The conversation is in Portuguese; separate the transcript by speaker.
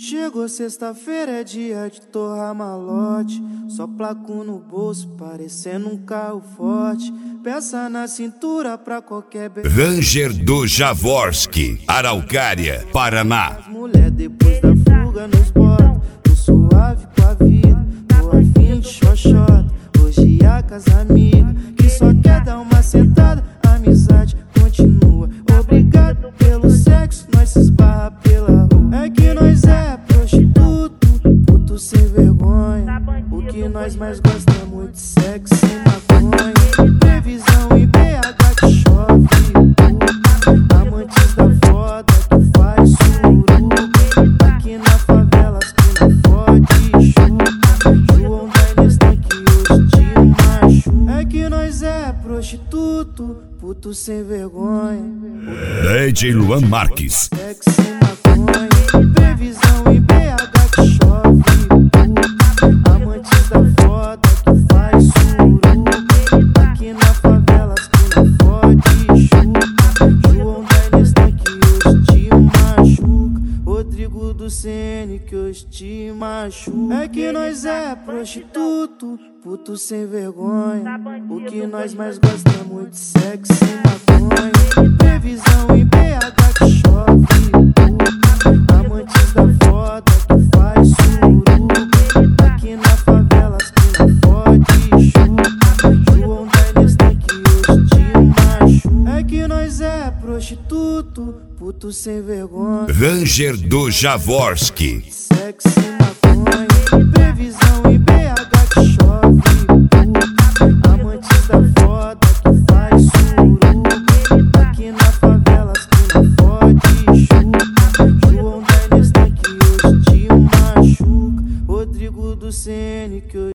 Speaker 1: Chegou sexta-feira, é dia de torrar malote. Só placo no bolso, parecendo um carro forte. Peça na cintura pra qualquer
Speaker 2: Ranger do Jaworski, Araucária, Paraná.
Speaker 1: As mulher depois da fuga nos bota. Tô suave com a vida, tô afim de xoxota. Hoje a casa amiga, que só quer dar uma sentada. A amizade continua. Obrigado pelo sexo, nós se esbarra pela rua. É que nós é prostituto, puto sem vergonha. O que nós mais gostamos é muito sexo e maconha. Previsão em BH que chove, amantes da foda que faz suruba. Aqui na favela as que não fode chupa. João da Nestan que hoje te machuca. É que nós é prostituto, puto sem vergonha.
Speaker 2: DJ Luan Marques.
Speaker 1: Sexo e maconha. Previsão em BH que chove, amantes da foda que faz suruba. Aqui na favela as que não fode chupa. João da Nestan que hoje te machuca. Rodrigo do CN que hoje te machuca. É que nós é prostituto, puto sem vergonha. O que nós mais gostamos é muito sexo e maconha. Previsão em BH que chove, amantes da foda que faz suruba. Aqui na favela as que não fode chupa. João da Nestan que hoje te machuca. É que nós é prostituto, puto sem vergonha.
Speaker 2: Ranger do Jaworski.
Speaker 1: Sexo e maconha. Previsão em BH que chove, amantes da foda que faz suruba. Aqui na favela as que não fode chupa. João da Nestan que hoje te machuca. Rodrigo do CN que hoje